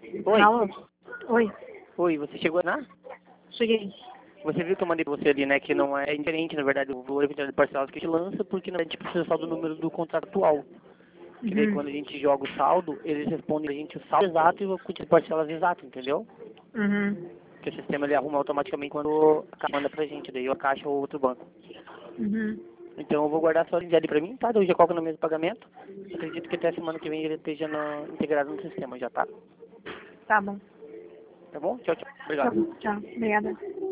Oi. Alô? Oi, Oi, você chegou na? cheguei. Você viu que eu mandei pra você ali, né? Que não é indiferente, na verdade, o valor eventual parcial que a gente lança, porque na verdade, a gente precisa só do número do contrato atual. Que daí Uhum. quando a gente joga o saldo, eles respondem a gente o saldo exato e o quantidade de parcelas exato, entendeu? Uhum. Que o sistema ele arruma automaticamente quando a Caixa manda pra gente, daí a Caixa ou outro banco. Uhum. Então eu vou guardar só ali pra mim, tá? Eu já coloco no mesmo pagamento. Acredito que até semana que vem ele esteja integrado no sistema já, tá? Tá bom. Tá bom? Tchau, tchau. Tá Obrigado. bom. Tchau. Obrigada.